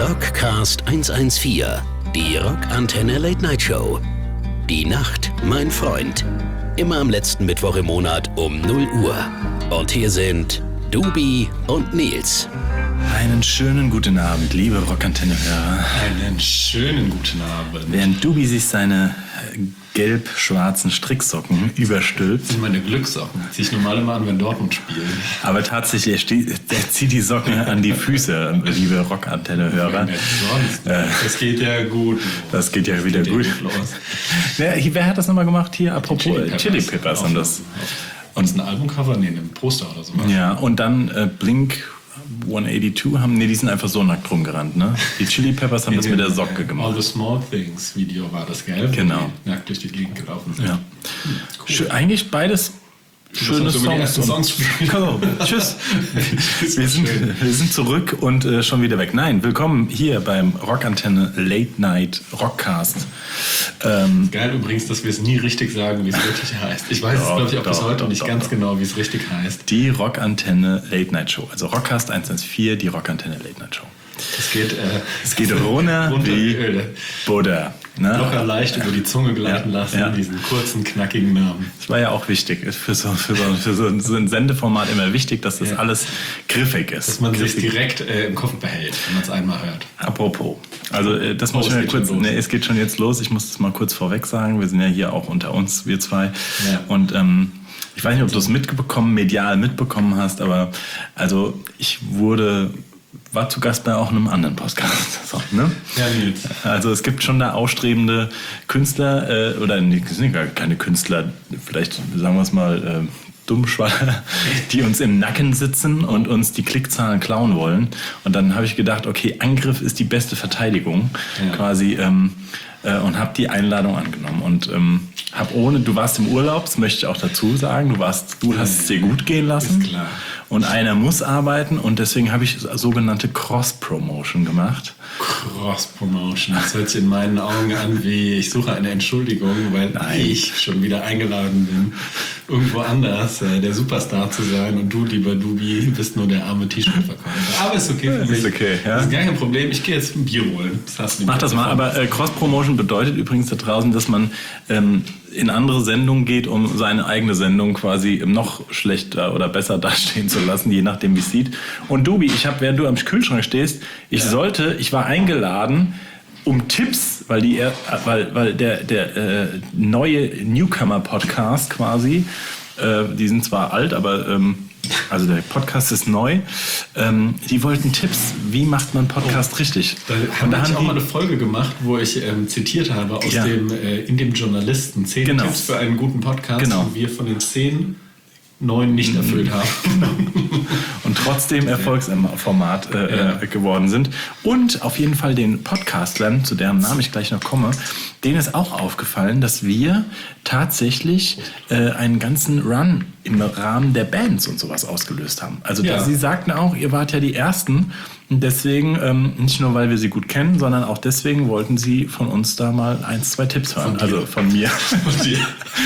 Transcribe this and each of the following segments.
Rockcast 114, die Rockantenne Late Night Show. Die Nacht, mein Freund. Immer am letzten Mittwoch im Monat um 0 Uhr. Und hier sind Dubi und Nils. Einen schönen guten Abend, liebe Rockantenne-Hörer. Einen schönen guten Abend. Während Dubi sich seine gelb-schwarzen Stricksocken überstülpt. Das sind meine Glückssocken. Die ziehe ich normal immer an, wenn Dortmund spielt. Aber tatsächlich, er zieht die Socken an die Füße, liebe Rockantenne-Hörer. Das geht ja gut. Das geht ja wieder gut. Wer hat das nochmal gemacht hier? Apropos Chili Peppers haben das. Und ist ein Albumcover? Nee, ein Poster oder so. Ja, und dann Blink 182 die sind einfach so nackt rumgerannt, ne? Die Chili Peppers haben das mit der Socke gemacht. All the Small Things Video war das, gell? Genau. Die nackt durch die Gegend gelaufen sind. Ja. Cool. Eigentlich beides schöne Songs. Tschüss. Wir sind zurück und schon wieder weg. Nein, willkommen hier beim Rockantenne Late Night Rockcast. Geil übrigens, dass wir es nie richtig sagen, wie es wirklich heißt. Ich weiß es, glaube ich, auch bis heute nicht ganz genau, wie es richtig heißt. Die Rockantenne Late Night Show. Also Rockcast 114, die Rockantenne Late Night Show. Es geht runter wie Buddha. Ne? Locker leicht über die Zunge gleiten lassen, diesen kurzen, knackigen Namen. Das war ja auch wichtig. Ist für so ein Sendeformat immer wichtig, dass das alles griffig ist. Dass man sich direkt im Kopf behält, wenn man es einmal hört. Apropos. Also das muss ich ja kurz. Es geht schon jetzt los. Ich muss das mal kurz vorweg sagen. Wir sind ja hier auch unter uns, wir zwei. Ja. Und ich weiß nicht, ob du es medial mitbekommen hast, aber also ich war zu Gast bei auch einem anderen Podcast. So, ne? Ja, Nils. Also es gibt schon da ausstrebende Künstler, es sind gar keine Künstler, vielleicht sagen wir es mal Dummschwaller, die uns im Nacken sitzen und uns die Klickzahlen klauen wollen. Und dann habe ich gedacht, okay, Angriff ist die beste Verteidigung, quasi, und habe die Einladung angenommen. Und du warst im Urlaub, das möchte ich auch dazu sagen, du hast es dir gut gehen lassen. Ist klar. Und einer muss arbeiten und deswegen habe ich sogenannte Cross-Promotion gemacht. Cross-Promotion, das hört sich in meinen Augen an wie, ich suche eine Entschuldigung, weil ich schon wieder eingeladen bin, irgendwo anders der Superstar zu sein und du, lieber Dubi, bist nur der arme T-Shirt-Verkäufer. Aber ist okay für mich. Ist okay, ja? Das ist gar kein Problem, ich gehe jetzt ein Bier holen. Mach das mal, aber Cross-Promotion bedeutet übrigens da draußen, dass man in andere Sendungen geht, um seine eigene Sendung quasi noch schlechter oder besser dastehen zu lassen, je nachdem wie es sieht. Und Dubi, während du am Kühlschrank stehst, ich war eingeladen, um Tipps, weil der neue Newcomer-Podcast quasi, die sind zwar alt, aber also der Podcast ist neu. Die wollten Tipps. Wie macht man Podcast richtig? Da haben wir auch mal eine Folge gemacht, wo ich zitiert habe aus in dem Journalisten 10 Tipps für einen guten Podcast, und wir von den 10 9 nicht erfüllt haben. Und trotzdem Erfolgsformat geworden sind. Und auf jeden Fall den Podcastlern, zu deren Namen ich gleich noch komme, denen ist auch aufgefallen, dass wir tatsächlich einen ganzen Run im Rahmen der Bands und sowas ausgelöst haben. Also sie sagten auch, ihr wart ja die Ersten. Und deswegen, nicht nur, weil wir sie gut kennen, sondern auch deswegen wollten sie von uns da mal 1-2 Tipps hören. Also von mir. Von dir.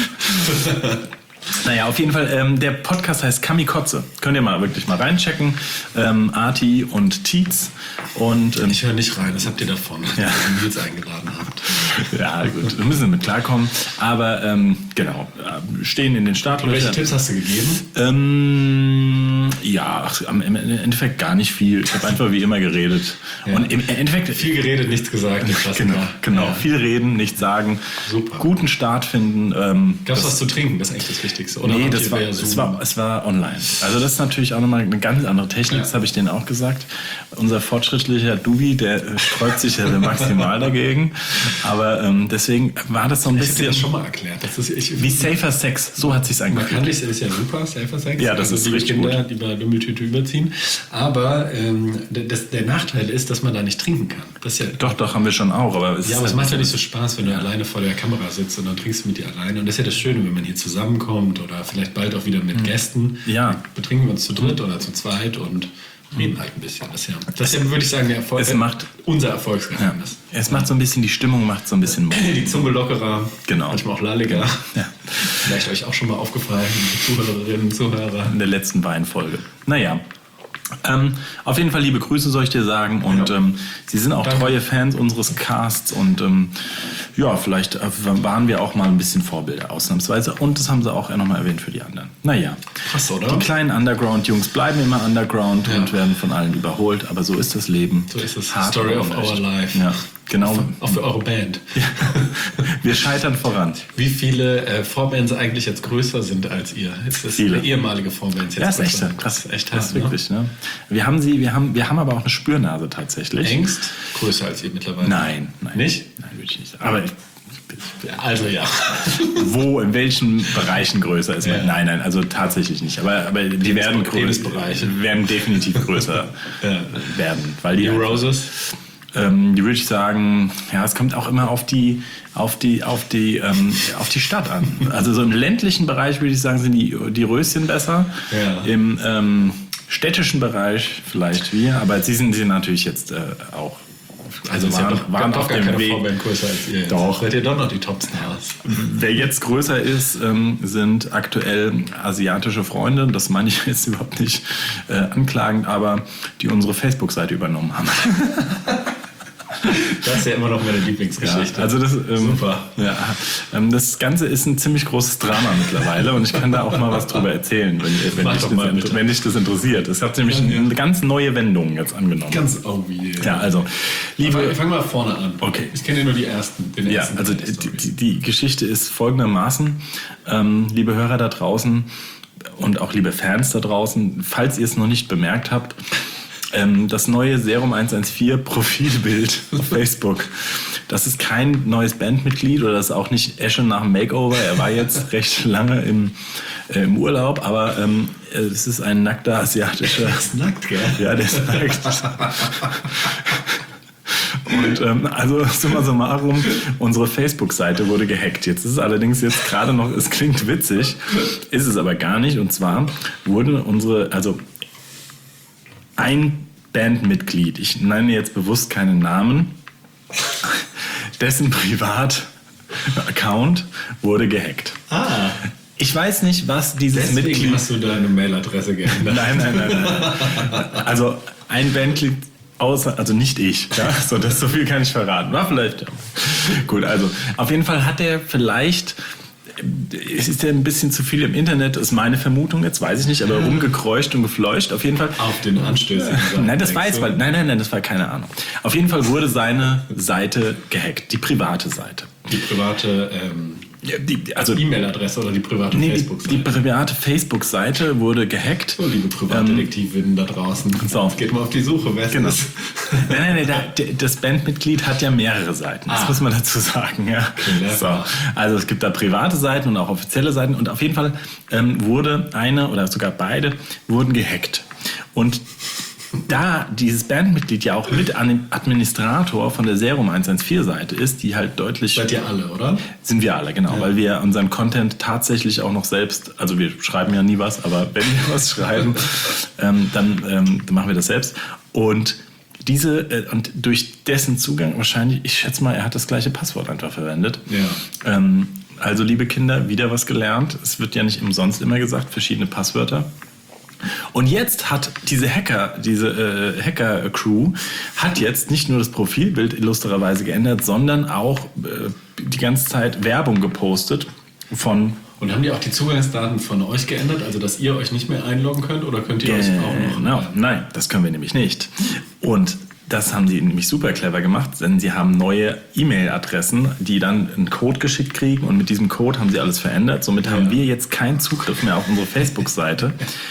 Naja, auf jeden Fall, der Podcast heißt Kamikotze. Könnt ihr wirklich mal reinchecken. Arti und Tietz. Und, ich höre nicht rein, das habt ihr davon, dass ihr Nils eingeladen habt. Ja, gut, wir müssen mit klarkommen. Aber genau, stehen in den Startlöchern. Welche Tipps hast du gegeben? Im Endeffekt gar nicht viel. Ich habe einfach wie immer geredet. Ja. Und im Endeffekt... Viel geredet, nichts gesagt. Genau. Viel reden, nichts sagen. Super. Guten Start finden. Gab es was zu trinken? Das ist eigentlich das Wichtigste. Oder nee, es war online. Also das ist natürlich auch nochmal eine ganz andere Technik. Das habe ich denen auch gesagt. Unser fortschrittlicher Dubi, der sträubt sich ja maximal dagegen. Aber deswegen war das so ein bisschen... Ich habe dir das schon mal erklärt. Wie Safer Sex, so hat sich's angefühlt. Man kann das ist ja super, Safer Sex. Ja, das ist richtig Kinder, gut. Die bei Lümmeltüte überziehen. Aber der Nachteil ist, dass man da nicht trinken kann. Das ist ja, doch, haben wir schon auch. Aber es macht ja nicht so Spaß, wenn du alleine vor der Kamera sitzt und dann trinkst du mit dir alleine. Und das ist ja das Schöne, wenn man hier zusammenkommt oder vielleicht bald auch wieder mit Gästen. Ja. Dann betrinken wir uns zu dritt oder zu zweit und reden halt ein bisschen. Das ist ja, würde ich sagen, der Erfolg. Unser Erfolgsgeheimnis. Ja. Es macht so ein bisschen, die Stimmung macht so ein bisschen die Zunge lockerer. Genau. Manchmal auch lalliger. Ja. Vielleicht euch auch schon mal aufgefallen, die Zuhörerinnen und Zuhörer. In der letzten Weinfolge. Naja. Auf jeden Fall liebe Grüße soll ich dir sagen und Sie sind auch treue Fans unseres Casts und vielleicht waren wir auch mal ein bisschen Vorbilder ausnahmsweise und das haben Sie auch nochmal erwähnt für die anderen. Naja, krass, oder? Die kleinen Underground-Jungs bleiben immer Underground und werden von allen überholt, aber so ist das Leben. So ist es. Story of our life. Ja, genau. Auch für eure Band. Ja. Wir scheitern voran. Wie viele Vorbands eigentlich jetzt größer sind als ihr? Ist das viele ehemalige Vorbands jetzt? Ja, ist echt größer? krass. Echt das ist wirklich, ne? Wir haben aber auch eine Spürnase tatsächlich. Engst größer als ihr mittlerweile? Nein. Nicht? Nein, würde ich nicht sagen. Aber also ja. Wo, in welchen Bereichen größer ist man? Ja. Nein, also tatsächlich nicht. Aber die werden definitiv größer werden. Weil die Roses? Die würde ich sagen, ja, es kommt auch immer auf die Stadt an. Also so im ländlichen Bereich würde ich sagen, sind die Röschen besser. Ja. Im städtischen Bereich vielleicht wir, aber sie sind natürlich jetzt auch. Also waren auf dem Weg. Größer als ihr. Doch. Seid ihr doch noch die Top-Stars. Wer jetzt größer ist, sind aktuell asiatische Freunde. Das meine ich jetzt überhaupt nicht anklagend, aber die unsere Facebook-Seite übernommen haben. Das ist ja immer noch meine Lieblingsgeschichte. Ja, also das, super. Ja, das Ganze ist ein ziemlich großes Drama mittlerweile und ich kann da auch mal was drüber erzählen, wenn dich das interessiert. Es hat nämlich eine ganz neue Wendung jetzt angenommen. Ja, also ich fange mal vorne an. Okay. Ich kenne ja nur den ersten also die Geschichte ist folgendermaßen, liebe Hörer da draußen und auch liebe Fans da draußen, falls ihr es noch nicht bemerkt habt, das neue Serum 114 Profilbild auf Facebook. Das ist kein neues Bandmitglied oder das ist auch nicht Esche nach dem Makeover. Er war jetzt recht lange im Urlaub, aber es ist ein nackter asiatischer... Der ist nackt, gell? Ja, der ist nackt. Und also summa summarum, unsere Facebook-Seite wurde gehackt. Jetzt ist es allerdings gerade noch, es klingt witzig, ist es aber gar nicht. Und zwar wurde ein Bandmitglied, ich nenne jetzt bewusst keinen Namen, dessen Privataccount wurde gehackt. Ich weiß nicht, was dieses Mitglied... hast du deine Mailadresse geändert? Nein. Also ein Bandmitglied, also nicht ich. Ja? So viel kann ich verraten. War vielleicht... Ja. Gut, also auf jeden Fall hat er vielleicht... Es ist ja ein bisschen zu viel im Internet, ist meine Vermutung, jetzt weiß ich nicht, aber rumgekreucht und gefleucht, auf jeden Fall. Auf den anstößigen Sachen. Nein, das war jetzt, nein, das war keine Ahnung. Auf jeden Fall wurde seine Seite gehackt, die private Seite. Die private E-Mail-Adresse oder die private Facebook-Seite? Die private Facebook-Seite wurde gehackt. So, liebe Privatdetektivinnen da draußen. So. Jetzt geht mal auf die Suche, wer ist das? Nein, das Bandmitglied hat ja mehrere Seiten. Das muss man dazu sagen. Ja. Okay, so. Also es gibt da private Seiten und auch offizielle Seiten. Und auf jeden Fall wurde eine oder sogar beide wurden gehackt. Und da dieses Bandmitglied ja auch mit Administrator von der Serum 114 Seite ist, die halt deutlich... Seid ihr alle, oder? Sind wir alle, genau. Ja. Weil wir unseren Content tatsächlich auch noch selbst, also wir schreiben ja nie was, aber wenn wir was schreiben, dann machen wir das selbst. Und und durch dessen Zugang wahrscheinlich, ich schätze mal, er hat das gleiche Passwort einfach verwendet. Ja. Also liebe Kinder, wieder was gelernt. Es wird ja nicht umsonst immer gesagt, verschiedene Passwörter. Und jetzt hat diese Hacker-Crew hat jetzt nicht nur das Profilbild illustrerweise geändert, sondern auch die ganze Zeit Werbung gepostet von... Und haben die auch die Zugangsdaten von euch geändert, also dass ihr euch nicht mehr einloggen könnt oder könnt ihr euch auch noch... Nein, das können wir nämlich nicht. Und das haben sie nämlich super clever gemacht, denn sie haben neue E-Mail-Adressen, die dann einen Code geschickt kriegen und mit diesem Code haben sie alles verändert. Somit haben wir jetzt keinen Zugriff mehr auf unsere Facebook-Seite.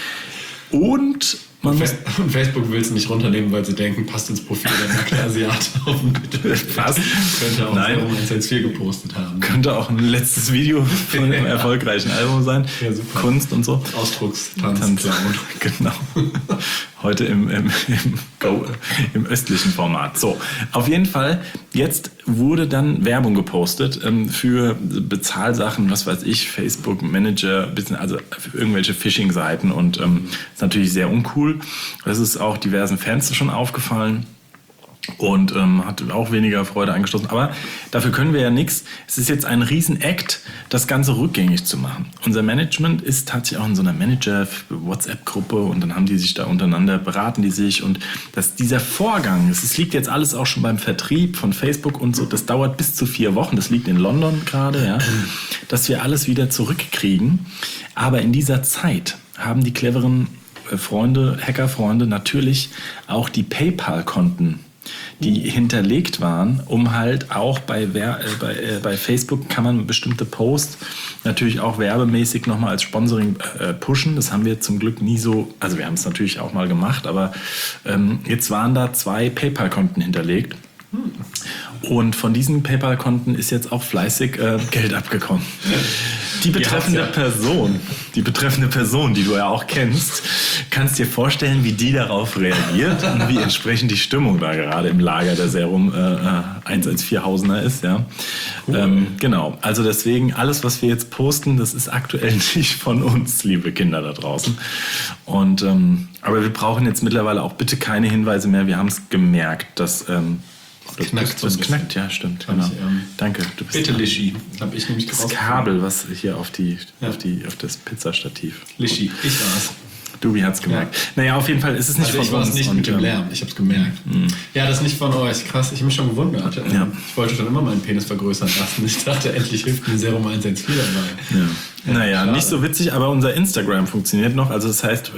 Und Facebook will es nicht runternehmen, weil sie denken, passt ins Profil der nackte Asiate auf dem Bild. Passt. Könnte auch Serum 114 gepostet haben. Könnte auch ein letztes Video von einem erfolgreichen Album sein. Ja, super. Kunst und so. Ausdruckstanz. Genau. Heute im östlichen Format. So, auf jeden Fall, jetzt wurde dann Werbung gepostet für Bezahlsachen, was weiß ich, Facebook Manager, also für irgendwelche Phishing-Seiten und ist natürlich sehr uncool. Das ist auch diversen Fans schon aufgefallen. Und hat auch weniger Freude angestoßen. Aber dafür können wir ja nichts. Es ist jetzt ein Riesen-Act, das Ganze rückgängig zu machen. Unser Management ist tatsächlich auch in so einer Manager-WhatsApp-Gruppe und dann haben die sich da untereinander, beraten die sich. Und dieser Vorgang, es liegt jetzt alles auch schon beim Vertrieb von Facebook und so, das dauert bis zu 4 Wochen. Das liegt in London gerade, ja, dass wir alles wieder zurückkriegen. Aber in dieser Zeit haben die cleveren Freunde, Hackerfreunde, natürlich auch die PayPal-Konten, die hinterlegt waren, um halt auch bei Facebook kann man bestimmte Posts natürlich auch werbemäßig nochmal als Sponsoring pushen. Das haben wir zum Glück nie so, also wir haben es natürlich auch mal gemacht, aber jetzt waren da 2 PayPal-Konten hinterlegt. Und von diesen PayPal-Konten ist jetzt auch fleißig Geld abgekommen. Die betreffende Person, die du ja auch kennst, kannst dir vorstellen, wie die darauf reagiert und wie entsprechend die Stimmung da gerade im Lager der Serum 114-Hausener ist. Ja. Genau, also deswegen, alles, was wir jetzt posten, das ist aktuell nicht von uns, liebe Kinder da draußen. Und, aber wir brauchen jetzt mittlerweile auch bitte keine Hinweise mehr. Wir haben es gemerkt, dass... Das knackt, ja, stimmt. Genau. Danke. Du bist bitte, Lischi. Habe ich nämlich das Kabel, was hier auf das Pizzastativ. Lischi, ich war's. Dubi hat's gemerkt. Ja. Naja, auf jeden Fall ist es nicht von uns. Ich war es nicht mit dem Lärm, ich hab's gemerkt. Ja, das ist nicht von euch. Krass, ich habe mich schon gewundert. Ja. Ich wollte schon immer meinen Penis vergrößern lassen. Ich dachte, endlich hilft mir Serum 114 dabei. Ja. Naja, nicht so witzig, aber unser Instagram funktioniert noch. Also das heißt,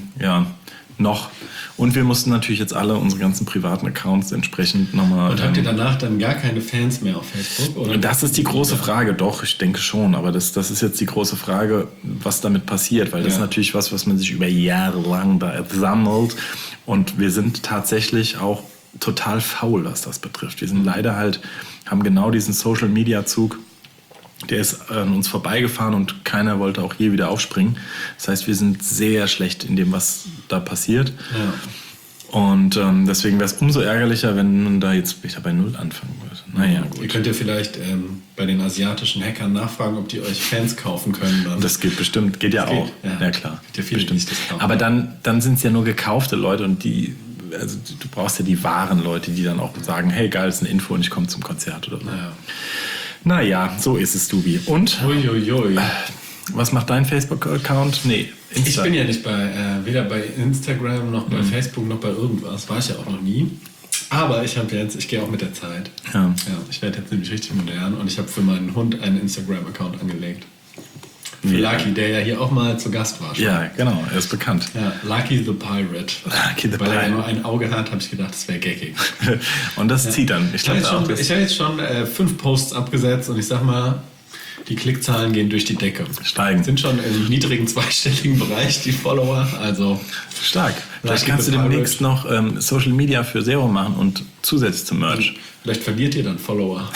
noch. Und wir mussten natürlich jetzt alle unsere ganzen privaten Accounts entsprechend nochmal... Und habt ihr danach dann gar keine Fans mehr auf Facebook? Oder? Das ist die große Frage. Doch, ich denke schon. Aber das ist jetzt die große Frage, was damit passiert. Weil das ist natürlich was man sich über Jahre lang da sammelt. Und wir sind tatsächlich auch total faul, was das betrifft. Wir sind leider haben genau diesen Social-Media-Zug. Der ist an uns vorbeigefahren und keiner wollte auch je wieder aufspringen. Das heißt, wir sind sehr schlecht in dem, was da passiert. Ja. Und deswegen wäre es umso ärgerlicher, wenn man da jetzt wieder bei Null anfangen würde. Naja, gut. Ihr könnt ja vielleicht bei den asiatischen Hackern nachfragen, ob die euch Fans kaufen können. Dann. Das geht bestimmt, geht ja auch. Ja klar. Gibt ja viele, die das kaufen. Aber dann sind es ja nur gekaufte Leute und also du brauchst ja die wahren Leute, die dann auch sagen, hey, geil, ist eine Info und ich komme zum Konzert oder so. Ja. Naja, so ist es, Dubi. Und? Uiuiui. Was macht dein Facebook-Account? Nee, Insta. Ich bin ja nicht weder bei Instagram noch bei Facebook noch bei irgendwas. War ich ja auch noch nie. Aber ich gehe auch mit der Zeit. Ja, ich werde jetzt nämlich richtig modern und ich habe für meinen Hund einen Instagram-Account angelegt. Für Lucky, der ja hier auch mal zu Gast war. Schon. Ja, genau, er ist bekannt. Ja, Lucky the Pirate. Weil er ja nur ein Auge hat, habe ich gedacht, das wäre gaggig. Und das zieht dann. Ich habe jetzt schon 5 Posts abgesetzt und ich sag mal, die Klickzahlen gehen durch die Decke. Steigen. Sind schon im niedrigen zweistelligen Bereich, die Follower. Also stark. Vielleicht kannst du demnächst noch Social Media für Serum machen und zusätzlich zum Merch. Vielleicht verliert ihr dann Follower.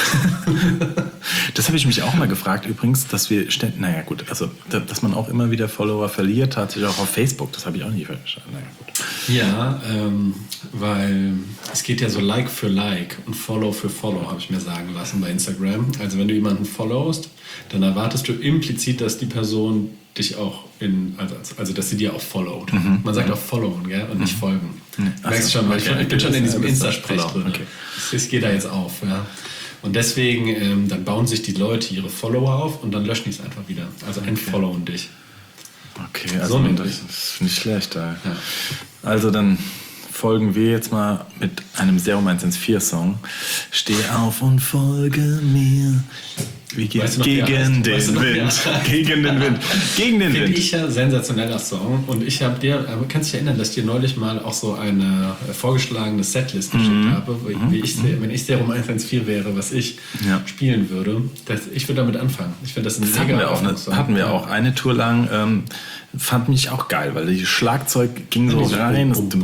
Das habe ich mich auch mal gefragt übrigens, dass wir ständig, naja gut, also dass man auch immer wieder Follower verliert, tatsächlich auch auf Facebook, das habe ich auch nie verstanden. Naja, gut. Ja, weil es geht ja so Like für Like und Follow für Follow, habe ich mir sagen lassen bei Instagram. Also wenn du jemanden followst, dann erwartest du implizit, dass die Person dich auch also dass sie dir auch followt. Man sagt auch followen, gell? Und nicht folgen. Du merkst schon, weil ich bin schon in diesem Insta-Sprech drin. Okay. Das geht da jetzt auf. Ja. Und deswegen, dann bauen sich die Leute ihre Follower auf und dann löschen die es einfach wieder. Also entfollowen dich. Okay, also so das ist nicht schlecht. Ja. Also dann folgen wir jetzt mal mit einem Serum 114-Song. Steh auf und folge mir. Wie geht's? Gegen den Wind. Gegen den Wind. Gegen den Wind. Finde ich ja sensationeller Song. Und ich habe dir, kannst du dich erinnern, dass ich dir neulich mal auch so eine vorgeschlagene Setlist geschickt habe, wenn ich Serum 114 wäre, was ich spielen würde. Ich würde damit anfangen. Ich finde das ein mega Song. Hatten wir auch eine Tour lang. Fand mich auch geil, weil das Schlagzeug ging so rein.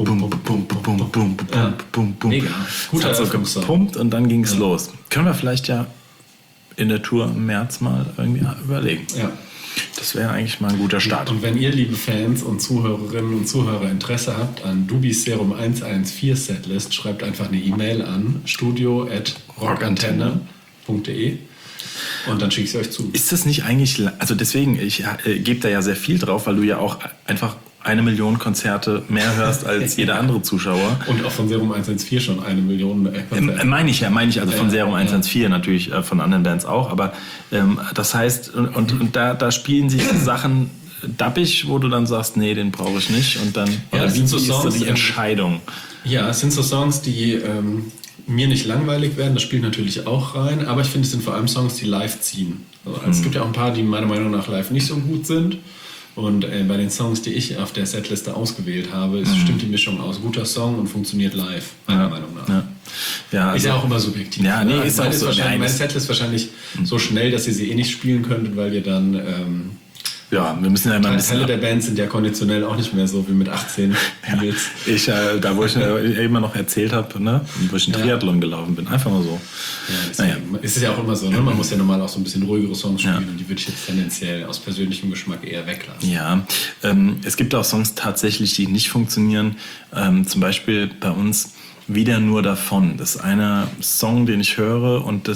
Mega. Guter so gepumpt und dann ging es los. Können wir vielleicht in der Tour im März mal irgendwie überlegen. Ja. Das wäre eigentlich mal ein guter Start. Und wenn ihr, liebe Fans und Zuhörerinnen und Zuhörer, Interesse habt an Dubis Serum 114 Setlist, schreibt einfach eine E-Mail an studio@rockantenne.de Und dann schicke ich sie euch zu. Ist das nicht eigentlich, also deswegen, ich gebe da ja sehr viel drauf, weil du ja auch einfach 1 Million Konzerte mehr hörst als jeder andere Zuschauer. Und auch von Serum 114 schon 1 Million Konzerte. Meine ich, also von Serum 114 natürlich, von anderen Bands auch, aber das heißt, und da spielen sich Sachen dappig, wo du dann sagst, nee, den brauche ich nicht, und dann, wie ist so die Entscheidung? Ja, es sind so Songs, die mir nicht langweilig werden, das spielt natürlich auch rein, aber ich finde, es sind vor allem Songs, die live ziehen. Also, es gibt ja auch ein paar, die meiner Meinung nach live nicht so gut sind. Und bei den Songs, die ich auf der Setliste ausgewählt habe, stimmt die Mischung aus guter Song und funktioniert live, meiner Meinung nach. Ja, ist ja auch immer subjektiv. Ja, nee, ist auch so. Meine Setliste ist wahrscheinlich so schnell, dass ihr sie nicht spielen könntet, weil wir dann... wir müssen ja immer ein bisschen... Teile der Band sind ja konditionell auch nicht mehr so wie mit 18 Deals. Da wo ich immer noch erzählt habe, ne, wo ich einen Triathlon gelaufen bin, einfach mal so. Ist es ja auch immer so, ne? Man muss ja normal auch so ein bisschen ruhigere Songs spielen, und die würde ich jetzt tendenziell aus persönlichem Geschmack eher weglassen. Ja, es gibt auch Songs tatsächlich, die nicht funktionieren. Zum Beispiel bei uns Wieder nur davon. Das ist einer Song, den ich höre, und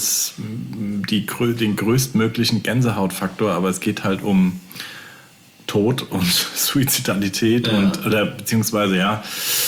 den größtmöglichen Gänsehautfaktor, aber es geht halt um Tod und Suizidalität beziehungsweise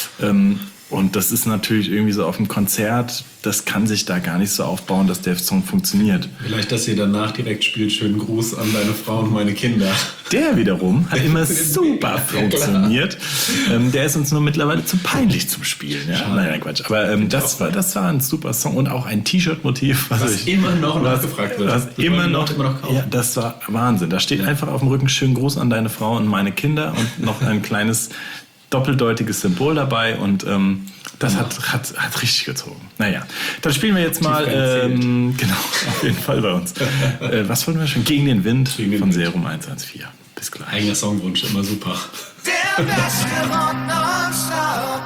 und das ist natürlich irgendwie so auf dem Konzert, das kann sich da gar nicht so aufbauen, dass der Song funktioniert. Vielleicht, dass ihr danach direkt spielt, schönen Gruß an deine Frau und meine Kinder. Der wiederum hat immer super funktioniert. Der ist uns nur mittlerweile zu peinlich zum Spielen. Ja? Nein, Quatsch. Aber das war ein super Song und auch ein T-Shirt-Motiv, was immer noch nachgefragt wird. Was immer noch kaufen. Ja, das war Wahnsinn. Da steht einfach auf dem Rücken schönen Gruß an deine Frau und meine Kinder und noch ein kleines doppeldeutiges Symbol dabei, und das hat richtig gezogen. Naja, dann spielen wir jetzt mal, genau, auf jeden Fall bei uns. Was wollen wir schon? Gegen den Wind von Serum 114. Bis gleich. Eigener Songwunsch, immer super. Der beste Rock nonstop.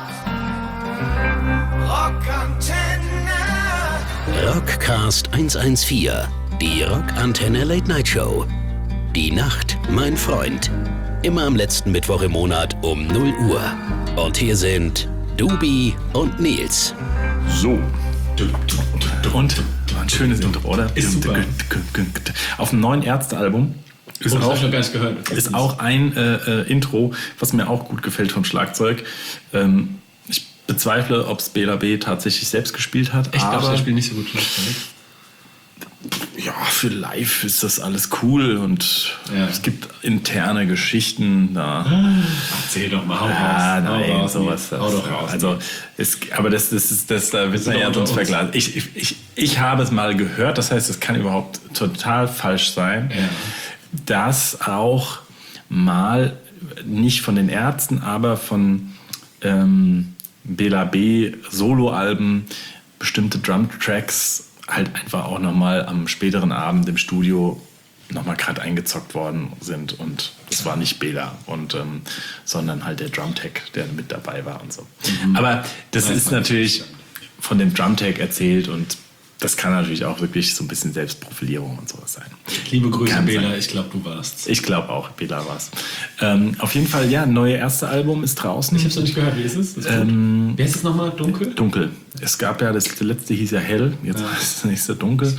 Rockantenne. Rockcast 114. Die Rockantenne Late Night Show. Die Nacht, mein Freund. Immer am letzten Mittwoch im Monat um 0 Uhr. Und hier sind Dubi und Nils. So. Und ein schönes Intro, oder? Ist super. Auf dem neuen Ärzte-Album das habe ich noch gar nicht gehört. Ist auch ein Intro, was mir auch gut gefällt vom Schlagzeug. Ich bezweifle, ob es Bela B. tatsächlich selbst gespielt hat. Ich glaube, der spielt nicht so gut Schlagzeug. Ja, für live ist das alles cool, und es gibt interne Geschichten da. Erzähl doch mal, hau raus. Nein, hau raus, sowas. Hau doch raus. Also, aber das da wird man ja sonst vergleichen. Ich habe es mal gehört, das heißt, es kann überhaupt total falsch sein, dass auch mal nicht von den Ärzten, aber von Bela B. Soloalben bestimmte Drum-Tracks halt einfach auch nochmal am späteren Abend im Studio nochmal gerade eingezockt worden sind, und das war nicht Bela, sondern halt der Drumtech, der mit dabei war und so. Aber das ist natürlich von dem Drumtech erzählt, und das kann natürlich auch wirklich so ein bisschen Selbstprofilierung und sowas sein. Liebe Grüße, Bela, ich glaube, du warst. Ich glaube auch, Bela war's. Auf jeden Fall, ja, neue erste Album ist draußen. Ich habe es noch nicht gehört, wie ist es? Wie heißt es nochmal? Dunkel? Dunkel. Es gab ja, das letzte hieß ja Hell, jetzt heißt das nächste Dunkel.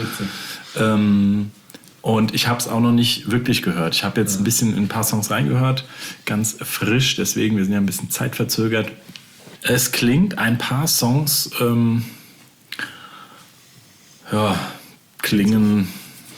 Und ich habe es auch noch nicht wirklich gehört. Ich habe jetzt ein bisschen in ein paar Songs reingehört, ganz frisch, deswegen, wir sind ja ein bisschen zeitverzögert. Es klingt, ein paar Songs klingen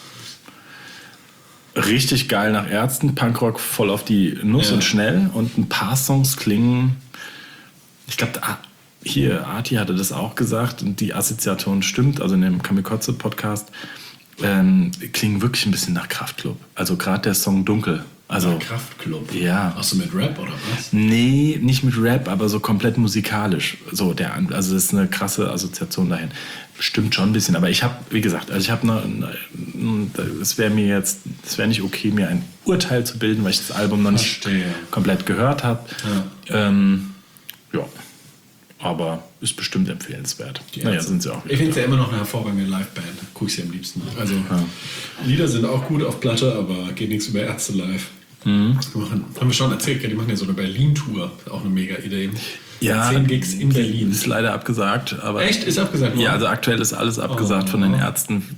richtig geil nach Ärzten, Punkrock voll auf die Nuss und schnell, und ein paar Songs klingen, ich glaube, hier, Arti hatte das auch gesagt, und die Assoziation stimmt, also in dem Kamikotze-Podcast, klingen wirklich ein bisschen nach Kraftklub. Also gerade der Song Dunkel. Also Kraftklub? Ja. Auch so mit Rap oder was? Nee, nicht mit Rap, aber so komplett musikalisch. So, also das ist eine krasse Assoziation dahin. Stimmt schon ein bisschen, aber ich habe, wie gesagt, es wäre nicht okay, mir ein Urteil zu bilden, weil ich das Album noch nicht komplett gehört habe. Ja. Aber ist bestimmt empfehlenswert. Sind sie auch wieder. Ich finde es ja immer noch eine hervorragende Liveband. Gucke ich sie am liebsten. Also, Lieder sind auch gut auf Platte, aber geht nichts über Ärzte live. Haben wir schon erzählt, die machen ja so eine Berlin-Tour. Auch eine mega Idee. Ja, 10 Gigs in Berlin. Ist leider abgesagt. Aber echt? Ist abgesagt worden? Ja, also aktuell ist alles abgesagt von den Ärzten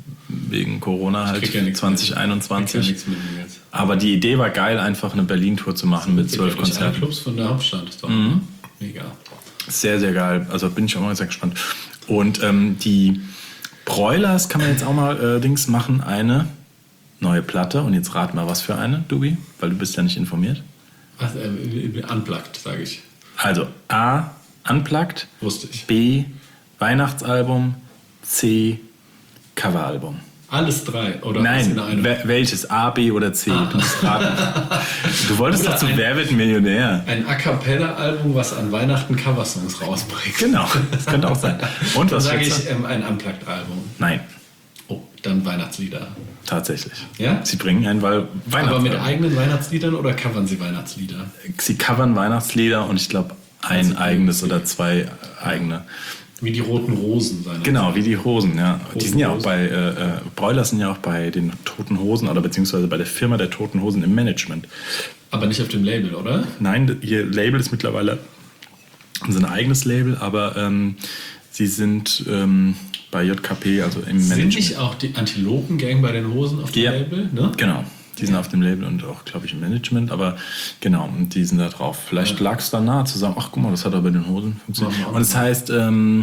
wegen Corona halt krieg ja nichts 2021. Krieg ja nichts mit mir jetzt. Aber die Idee war geil, einfach eine Berlin-Tour zu machen mit 12 Alle Konzerten. Clubs von der Hauptstadt. Ist doch mega. Sehr, sehr geil. Also bin ich auch mal sehr gespannt. Und die Broilers kann man jetzt auch mal Dings machen, eine neue Platte. Und jetzt rat mal, was für eine, Dubi? Weil du bist ja nicht informiert. Was, unplugged, sage ich. Also A, Unplugged. Wusste ich. B, Weihnachtsalbum. C, Coveralbum. Alles 3 oder Nein, was in einem? welches? A, B oder C? Du musst raten. Du wolltest Oder doch zu Wer wird Millionär? Ein A Cappella-Album, was an Weihnachten Coversongs rausbringt. Genau, das könnte auch sein. Und Dann was sage schätzt ich du? ein Unplugged-Album. Nein, Oh, dann Weihnachtslieder. tatsächlich. Ja? Sie bringen ein Aber mit Weihnachtsalbum. eigenen Weihnachtsliedern oder covern sie Weihnachtslieder? Sie covern Weihnachtslieder und ich glaube ein eigenes oder 2 eigene. Wie die Roten Rosen sein. Genau, wie die Hosen, ja. Die sind ja auch Hosen. bei, Broilers sind ja auch bei den Toten Hosen oder beziehungsweise bei der Firma der Toten Hosen im Management. Aber nicht auf dem Label, oder? Nein, ihr Label ist mittlerweile ein eigenes Label, aber sie sind bei JKP, also im Sind Management. nicht auch die Antilopen-Gang bei den Hosen auf dem Ja, Label? Ne? genau. Die sind auf dem Label und auch, glaube ich, im Management, aber genau, und die sind da drauf. Vielleicht lag es da nahe zu sagen, ach guck mal, das hat aber bei den Hosen funktioniert. Machen wir auch Und es heißt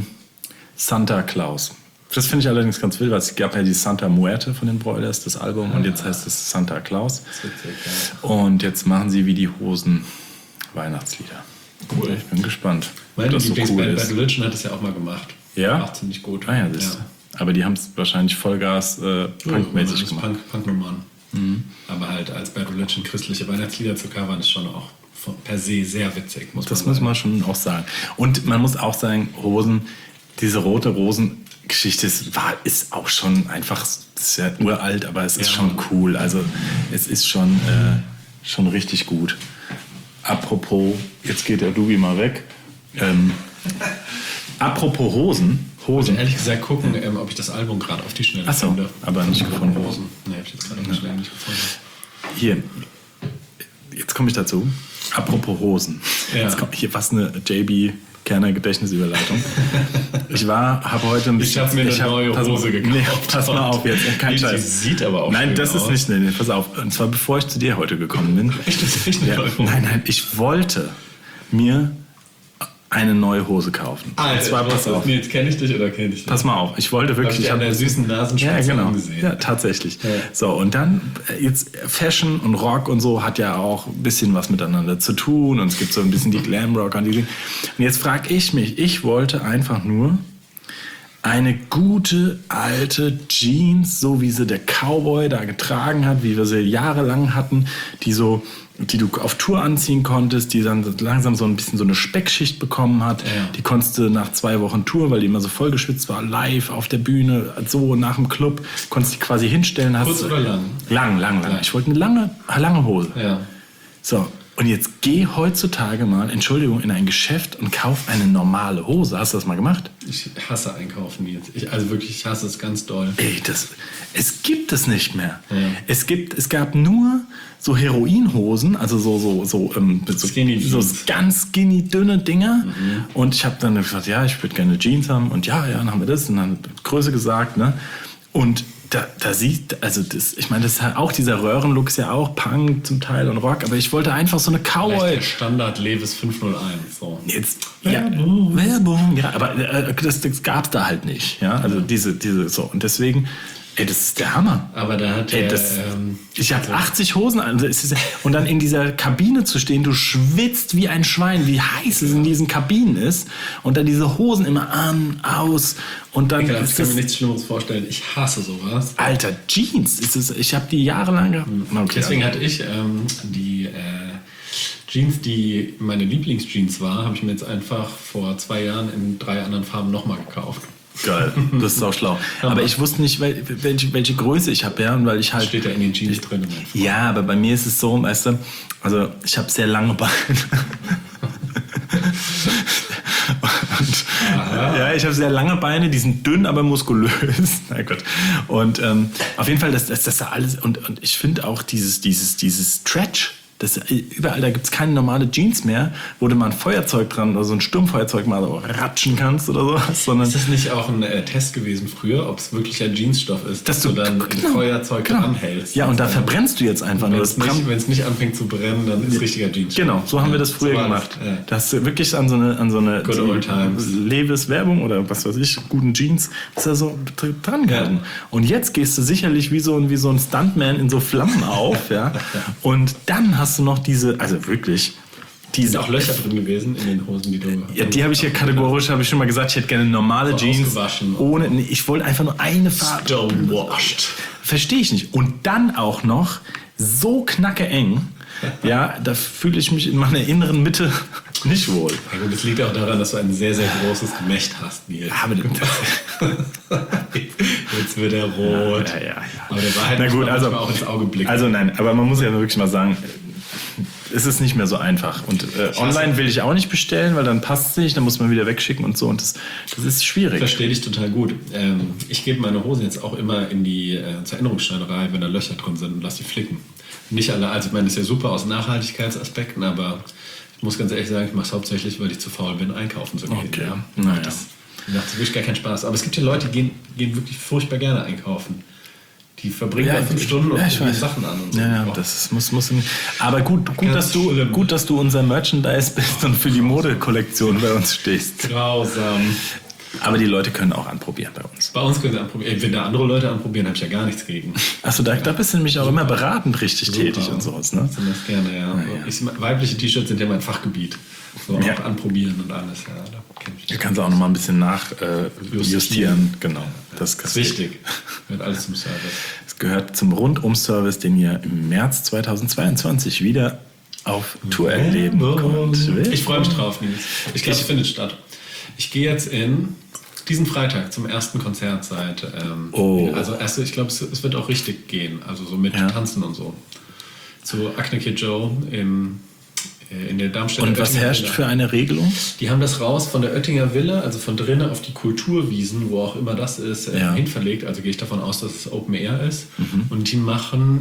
Santa Claus. Das finde ich allerdings ganz wild, weil es gab ja die Santa Muerte von den Broilers, das Album, und jetzt heißt es Santa Claus. Das wird sehr geil. Und jetzt machen sie wie die Hosen Weihnachtslieder. Cool. Ich bin gespannt, ob Meine das so cool Lieblingsband ist. Bad Religion hat es ja auch mal gemacht. Ja? Macht ziemlich gut. Ah ja, siehst du. Aber die haben es wahrscheinlich Vollgas punkmäßig gemacht. Punknummern. Aber halt als Bad Religion christliche Weihnachtslieder zu covern ist schon auch per se sehr witzig, muss Das man muss sagen. man schon auch sagen. Und man muss auch sagen, Hosen, diese rote Rosen-Geschichte ist auch schon einfach, das ist ja uralt, aber es ist schon cool. Also es ist schon richtig gut. Apropos, jetzt geht der Dubi mal weg. Apropos Hosen. Also ehrlich gesagt gucken, ob ich das Album gerade auf die Schnelle Ach so, finde. aber nicht gefunden. Hosen. Nee, hab ich jetzt gerade auf die Schnelle nicht gefunden. Hier, jetzt komme ich dazu. Apropos Hosen. Ja. Jetzt kommt hier fast eine JB Kerner Gedächtnisüberleitung. Ich habe heute ein bisschen... Ich habe mir eine neue Hose gekauft. Nee, pass mal auf jetzt, kein Die Scheiß. sieht aber auch Nein, schön das ist aus. nicht, nee, pass auf. Und zwar bevor ich zu dir heute gekommen bin. Echt, das ist echt eine Ja, neue Hose? nein, ich wollte mir eine neue Hose kaufen. Und zwar, pass auf. Nee, jetzt kenne ich dich oder kenne ich dich? Pass mal auf, ich wollte wirklich... Hab ich an der süßen Nasenspitze Ja, genau. angesehen. Ja, tatsächlich. Ja. So, und dann jetzt Fashion und Rock und so hat ja auch ein bisschen was miteinander zu tun und es gibt so ein bisschen die Glamrock und die Dinge. Und jetzt frage ich mich, ich wollte einfach nur eine gute alte Jeans, so wie sie der Cowboy da getragen hat, wie wir sie jahrelang hatten, die du auf Tour anziehen konntest, die dann langsam so ein bisschen so eine Speckschicht bekommen hat. Ja. Die konntest du nach 2 Wochen Tour, weil die immer so vollgeschwitzt war, live auf der Bühne, so nach dem Club, konntest die quasi hinstellen. Kurz oder lang? Lang. Ich wollte eine lange Hose. Ja. So, und jetzt geh heutzutage mal, Entschuldigung, in ein Geschäft und kauf eine normale Hose. Hast du das mal gemacht? Ich hasse Einkaufen jetzt. Ich hasse es ganz doll. Ey, es gibt es nicht mehr. Ja. Es gab nur so Heroinhosen, also so Skinny Jeans. ganz skinny, dünne Dinger. Und ich habe dann gesagt, ja, ich würde gerne Jeans haben. Und ja, dann haben wir das. Und dann Größe gesagt, ne? Und da sieht, also ich meine, das ist halt auch dieser Röhrenlook, ist ja auch Punk zum Teil und Rock, aber ich wollte einfach so eine Cowboy. Der Standard Levis 501. So. Jetzt, Werbung. Ja, aber das gab's da halt nicht. Ja, also diese so. Und deswegen, ey, das ist der Hammer. Aber da hat Ey, der... ich habe 80 Hosen an. Und dann in dieser Kabine zu stehen, du schwitzt wie ein Schwein, wie heiß es in diesen Kabinen ist. Und dann diese Hosen immer an, aus. Und dann ich ist kann mir das, nichts Schlimmeres vorstellen. Ich hasse sowas. Alter, Jeans. Ich habe die jahrelang gehabt. Okay, Deswegen hatte ich die Jeans, die meine Lieblingsjeans war, habe ich mir jetzt einfach vor 2 Jahren in 3 anderen Farben nochmal gekauft. geil. Das ist auch schlau. Aber ich wusste nicht, welche Größe ich habe, ja. Und weil ich halt. Steht ja in den Jeans drin. Ja, aber bei mir ist es so, weißt du, also ich habe sehr lange Beine. Ja, ich habe sehr lange Beine, die sind dünn, aber muskulös. Na Gott. Und auf jeden Fall, das da alles. Und ich finde auch dieses Überall, da gibt es keine normale Jeans mehr, wo du mal ein Feuerzeug dran oder so ein Sturmfeuerzeug mal so ratschen kannst oder sowas. Sondern ist das nicht auch ein Test gewesen früher, ob es wirklich ein Jeansstoff ist, dass du dann ein Feuerzeug anhältst? Ja, und da verbrennst du jetzt einfach nur. Wenn es nicht anfängt zu brennen, dann ist richtiger Jeansstoff. Genau, so haben wir das früher gemacht. Da hast du wirklich an so eine Good old times. Levis Werbung oder was weiß ich, guten Jeans, ist da so dran gehalten. Ja. Und jetzt gehst du sicherlich wie so ein Stuntman in so Flammen auf, ja. Und dann hast du noch also wirklich. Sind auch Löcher drin gewesen in den Hosen, die du... Ja, die habe ich ja kategorisch, habe ich schon mal gesagt, ich hätte gerne normale Jeans. Ich wollte einfach nur eine Farbe. Stonewashed. Verstehe ich nicht. Und dann auch noch so knackeeng, ja, da fühle ich mich in meiner inneren Mitte nicht wohl. Ja gut, das liegt auch daran, dass du ein sehr, sehr großes Gemächt hast, Nils. Jetzt wird er rot. Ja. Aber der war halt auch ins Auge blicken. Also nein, aber man muss ja wirklich mal sagen, es ist nicht mehr so einfach. Und online will ich auch nicht bestellen, weil dann passt es nicht, dann muss man wieder wegschicken und so. Und das ist schwierig. Ich verstehe dich total gut. Ich gebe meine Hosen jetzt auch immer in die zur Änderungsschneiderei, wenn da Löcher drin sind, und lasse die flicken. Nicht alle, also ich meine, das ist ja super aus Nachhaltigkeitsaspekten, aber ich muss ganz ehrlich sagen, ich mache es hauptsächlich, weil ich zu faul bin, einkaufen zu gehen. Okay. Ja. Naja. Das macht wirklich gar keinen Spaß. Aber es gibt ja Leute, die gehen wirklich furchtbar gerne einkaufen. Die verbringen da 5 Stunden und probieren Sachen an und so. Ja, das muss nicht. Aber gut, dass du unser Merchandise bist und für die Modekollektion bei uns stehst. Grausam. Aber die Leute können auch anprobieren bei uns. Bei uns können sie anprobieren. Wenn da andere Leute anprobieren, habe ich ja gar nichts gegen. Achso, da bist du nämlich auch immer beratend richtig tätig und sowas, ne? Das gerne, ja. Weibliche T-Shirts sind ja mein Fachgebiet. So auch anprobieren und alles. Ja, da kannst du auch noch mal ein bisschen justieren. Genau. Das ist wichtig. Gehört alles zum Service. Es gehört zum Rundum-Service, den ihr im März 2022 wieder auf Tour erleben könnt. Ich freue mich drauf, Nils. Ich glaube, es findet statt. Ich gehe jetzt diesen Freitag zum ersten Konzert seit. Also ich glaube, es wird auch richtig gehen. Also so mit Tanzen und so. Zu Acne Kid Joe in der Darmstädter. Und was herrscht für eine Regelung? Die haben das raus von der Oettinger Villa, also von drinnen auf die Kulturwiesen, wo auch immer das ist, hin verlegt. Also gehe ich davon aus, dass es Open Air ist. Und die machen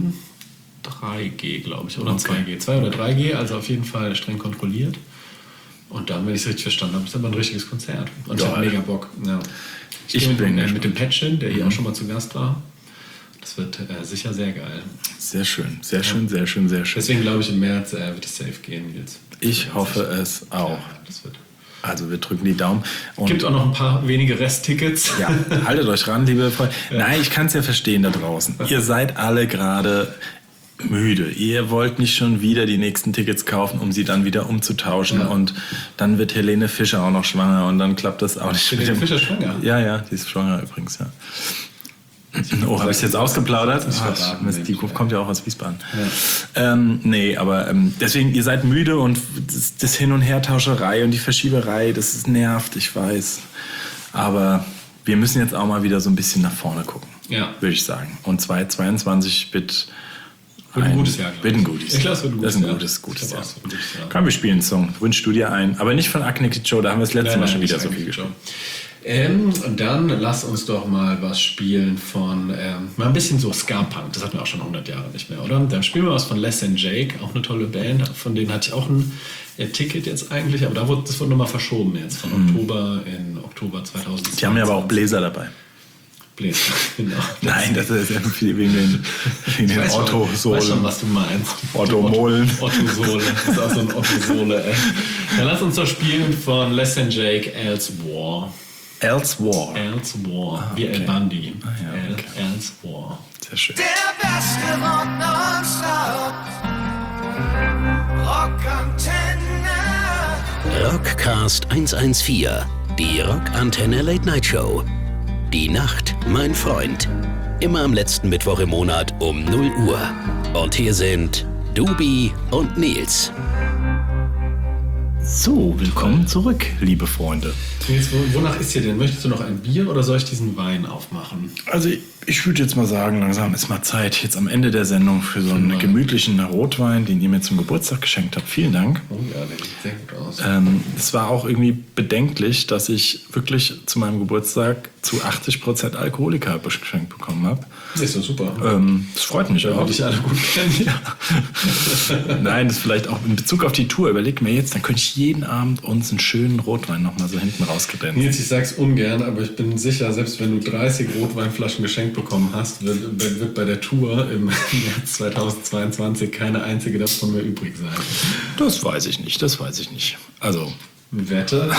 3G, glaube ich, oder 2G. 2 oder 3G, also auf jeden Fall streng kontrolliert. Und dann, wenn ich es richtig verstanden habe, ist aber ein richtiges Konzert. Und ich habe mega Bock. Ja. Ich gehe mit dem Patchen, der hier auch schon mal zu Gast war. Das wird sicher sehr geil. Sehr schön, sehr schön, sehr schön, sehr schön. Deswegen glaube ich, im März wird es safe gehen, Nils. Ich hoffe es auch. Ja, das wird. Also wir drücken die Daumen. Es gibt auch noch ein paar wenige Resttickets. Ja, haltet euch ran, liebe Freunde. Ja. Nein, ich kann es ja verstehen da draußen. Ihr seid alle gerade müde. Ihr wollt nicht schon wieder die nächsten Tickets kaufen, um sie dann wieder umzutauschen. Ja. Und dann wird Helene Fischer auch noch schwanger und dann klappt das auch nicht. Helene Fischer schwanger? Ja, die ist schwanger übrigens, ja. Oh, habe ich es jetzt ausgeplaudert? Die kommt ja auch aus Wiesbaden. Ja. Aber deswegen, ihr seid müde und das Hin- und Hertauscherei und die Verschieberei, das nervt, ich weiß. Aber wir müssen jetzt auch mal wieder so ein bisschen nach vorne gucken, würde ich sagen. Und 2022 wird ein gutes Jahr, glaube ich. Wird ein gutes Jahr. Ich glaube, es wird ein gutes Jahr. Komm, wir spielen einen Song. Wünschst du dir ein. Aber nicht von Acne Kid Joe, da haben wir das letzte Mal schon wieder so viel gesprochen. Und dann lass uns doch mal was spielen von, mal ein bisschen so Ska-Punk, das hatten wir auch schon 100 Jahre nicht mehr, oder? Dann spielen wir was von Less Than Jake, auch eine tolle Band, von denen hatte ich auch ein Ticket jetzt eigentlich, aber das wurde nochmal verschoben jetzt, von Oktober 2020. Die haben ja aber auch Bläser dabei. Bläser, genau. Nein, das ist ja wegen den Otto-Sohlen. Ich weiß schon, was du meinst. Otto-Molen. Otto-Sohle, das ist auch so ein Otto-Sohle, ey. Dann lass uns doch spielen von Less Than Jake, Elsewhere. Elsewhere. Wie El Bundy. Okay. Elsewhere. Sehr schön. Der beste Rock nonstop. Rockantenne. Rockcast 114. Die Rockantenne Late Night Show. Die Nacht, mein Freund. Immer am letzten Mittwoch im Monat um 0 Uhr. Und hier sind Dubi und Nils. So, willkommen zurück, liebe Freunde. Nils, wonach ist dir denn? Möchtest du noch ein Bier oder soll ich diesen Wein aufmachen? Also ich würde jetzt mal sagen, langsam ist mal Zeit, jetzt am Ende der Sendung für so einen gemütlichen Rotwein, den ihr mir zum Geburtstag geschenkt habt. Vielen Dank. Oh ja, der sieht sehr gut aus. Es war auch irgendwie bedenklich, dass ich wirklich zu meinem Geburtstag zu 80% Alkoholiker geschenkt bekommen habe. Das ist doch super. Das freut mich auch. Weil dich alle gut kennen. Ja. Nein, das vielleicht auch in Bezug auf die Tour. Überleg mir jetzt, dann könnte ich jeden Abend uns einen schönen Rotwein nochmal so hinten rausgedämpft. Nils, ich sag's ungern, aber ich bin sicher, selbst wenn du 30 Rotweinflaschen geschenkt bekommen hast, wird bei der Tour im März 2022 keine einzige davon mehr übrig sein. Das weiß ich nicht. Also... Wette?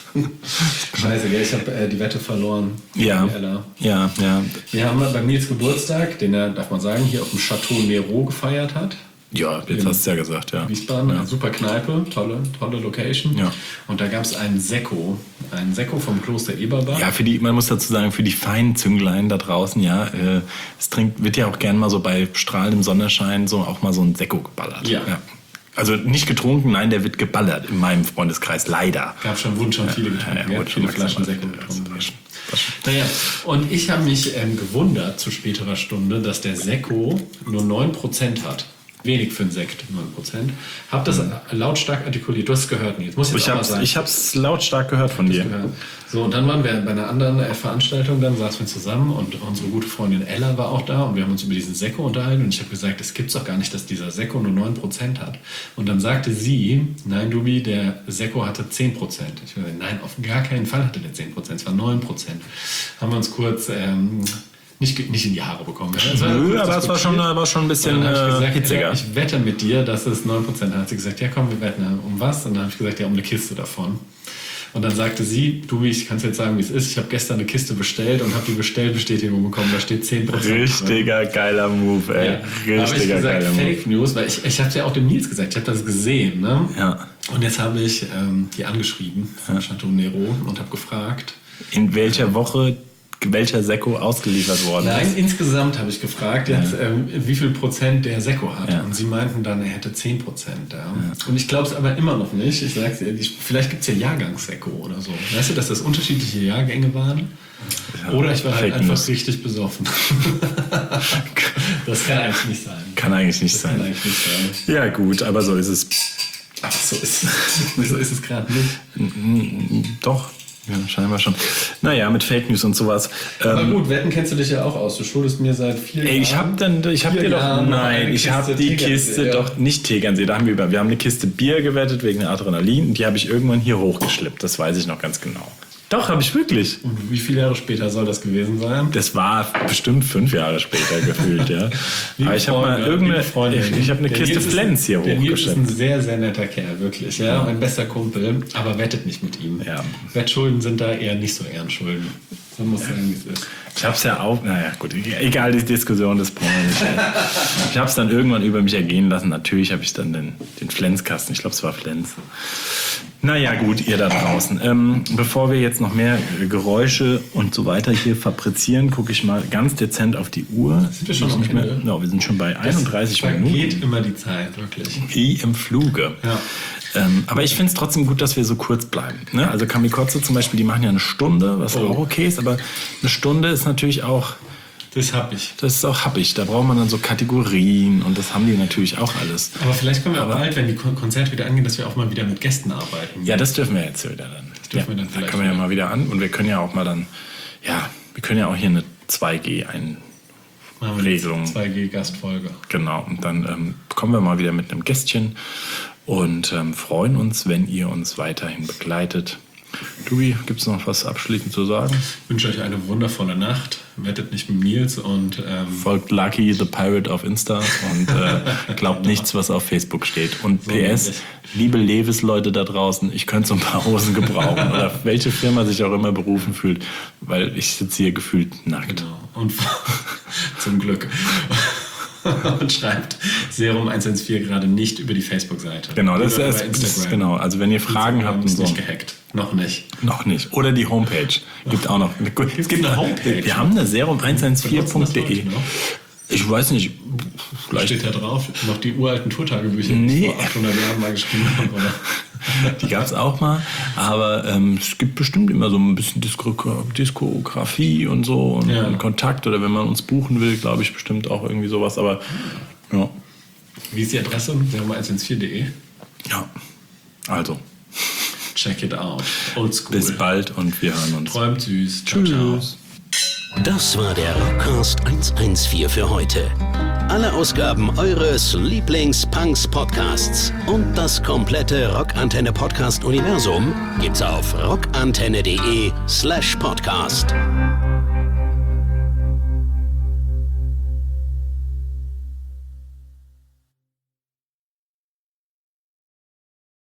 Scheiße, gell? Ich habe die Wette verloren. Ja. Ja. Wir haben beim Nils Geburtstag, den er, darf man sagen, hier auf dem Chateau Nero gefeiert hat. Ja, jetzt hast du ja gesagt, ja. Wiesbaden, eine super Kneipe, tolle Location. Ja. Und da gab es einen Sekko vom Kloster Eberbach. Ja, man muss dazu sagen, für die feinen Zünglein da draußen, ja, wird ja auch gern mal so bei strahlendem Sonnenschein so auch mal so ein Sekko geballert. Ja. Also nicht getrunken, nein, der wird geballert in meinem Freundeskreis, leider. Wurden schon viele getrunken, ja, viele Flaschen Sekko getrunken. Naja, und ich habe mich gewundert zu späterer Stunde, dass der Sekko nur 9% hat. Wenig für einen Sekt, 9%. Hab das lautstark artikuliert. Du hast es gehört, Nils. Ich habe es lautstark gehört von dir. So, und dann waren wir bei einer anderen Veranstaltung, dann saßen wir zusammen und unsere gute Freundin Ella war auch da und wir haben uns über diesen Sekko unterhalten und ich habe gesagt, es gibt's doch gar nicht, dass dieser Sekko nur 9% hat. Und dann sagte sie, nein, Dubi, der Sekko hatte 10%. Ich habe gesagt, nein, auf gar keinen Fall hatte der 10%, es war 9%. Haben wir uns kurz... Nicht in die Haare bekommen. Aber es war schon ein bisschen hitziger. Ja, ich wette mit dir, dass es 9% hat. Hat sie gesagt, ja komm, wir wetten um was? Und dann habe ich gesagt, ja, um eine Kiste davon. Und dann sagte sie, du, ich kann es jetzt sagen, wie es ist. Ich habe gestern eine Kiste bestellt und habe die Bestellbestätigung bekommen. Da steht 10%. Richtiger geiler Move, ey. Ja. Richtiger geiler Move. Fake News, weil ich habe es ja auch dem Nils gesagt. Ich habe das gesehen. Ne? Ja. Und jetzt habe ich die angeschrieben von Chateau Nero und habe gefragt. In welcher Woche... welcher Sekko ausgeliefert worden ist. Nein, insgesamt habe ich gefragt, jetzt, wie viel Prozent der Sekko hat. Ja. Und sie meinten dann, er hätte 10%. Ja. Und ich glaube es aber immer noch nicht. Ich sage es dir, vielleicht gibt es ja Jahrgangssekko oder so. Weißt du, dass das unterschiedliche Jahrgänge waren? Ja, oder ich war halt einfach richtig besoffen. Das kann eigentlich nicht sein. Kann eigentlich nicht sein. Ja gut, aber so ist es. Ach, so ist es gerade nicht. Doch. Ja, scheinbar schon. Naja, mit Fake News und sowas. Aber gut, Wetten kennst du dich ja auch aus. Du schuldest mir seit 4 Jahren. Ich habe die Kiste doch nicht Tegernsee. Wir haben eine Kiste Bier gewettet wegen Adrenalin und die habe ich irgendwann hier hochgeschleppt. Das weiß ich noch ganz genau. Doch, habe ich wirklich. Und wie viele Jahre später soll das gewesen sein? Das war bestimmt 5 Jahre später gefühlt, ja. Aber ich habe mal ich habe eine Kiste Flens hier hochgeschleppt. Der Nils ist ein sehr, sehr netter Kerl, wirklich. Ja, mein bester Kumpel, aber wettet nicht mit ihm. Ja. Wettschulden sind da eher nicht so Ehrenschulden. So muss sagen, wie es ist. Ich habe es ja auch, naja gut, egal, die Diskussion, das brauchen wir nicht. Ich habe es dann irgendwann über mich ergehen lassen. Natürlich habe ich dann den Flens-Kasten, ich glaube es war Flens. Naja gut, ihr da draußen. Bevor wir jetzt noch mehr Geräusche und so weiter hier fabrizieren, gucke ich mal ganz dezent auf die Uhr. Sind wir schon am Ende? No, wir sind schon bei 31 Minuten. Geht immer die Zeit, wirklich. Wie im Fluge. Ja. Aber ich finde es trotzdem gut, dass wir so kurz bleiben. Ne? Also Kamikotze zum Beispiel, die machen ja eine Stunde, was auch okay ist, aber eine Stunde ist natürlich auch... Das hab ich. Das ist auch happig. Da braucht man dann so Kategorien und das haben die natürlich auch alles. Aber vielleicht können wir auch bald, wenn die Konzerte wieder angehen, dass wir auch mal wieder mit Gästen arbeiten. Ja, das dürfen wir jetzt wieder dann. Das dürfen wir dann vielleicht. Da können wir ja mal wieder an und wir können ja auch mal dann, wir können ja auch hier eine 2G-Regelung. 2G-Gastfolge. Genau. Und dann kommen wir mal wieder mit einem Gästchen und freuen uns, wenn ihr uns weiterhin begleitet. Dubi, gibt es noch was abschließend zu sagen? Ich wünsche euch eine wundervolle Nacht. Wettet nicht mit Nils und... folgt Lucky the Pirate auf Insta und glaubt nichts, was auf Facebook steht. Und so PS, liebe Levis-Leute da draußen, ich könnte so ein paar Hosen gebrauchen. Oder welche Firma sich auch immer berufen fühlt, weil ich sitze hier gefühlt nackt. Genau. Und zum Glück. Und schreibt Serum 114 gerade nicht über die Facebook-Seite. Genau, das ist genau. Also wenn ihr Fragen habt und so. Nicht gehackt. Noch nicht. Oder die Homepage. Gibt auch noch. Es gibt eine Homepage. Wir haben eine serum114.de. Ich weiß nicht. Vielleicht steht da drauf. Noch die uralten Tourtagebücher, die vor 800 Jahren mal geschrieben haben, oder? Die gab es auch mal, aber es gibt bestimmt immer so ein bisschen Diskografie und so und Kontakt oder wenn man uns buchen will, glaube ich bestimmt auch irgendwie sowas, aber ja. Wie ist die Adresse? serum114.de? Ja, also. Check it out. Old school. Bis bald und wir hören uns. Träumt süß. Tschüss. Ciao, ciao. Das war der Rockcast 114 für heute. Alle Ausgaben eures Lieblings-Punks-Podcasts und das komplette Rockantenne-Podcast-Universum gibt's auf rockantenne.de/podcast.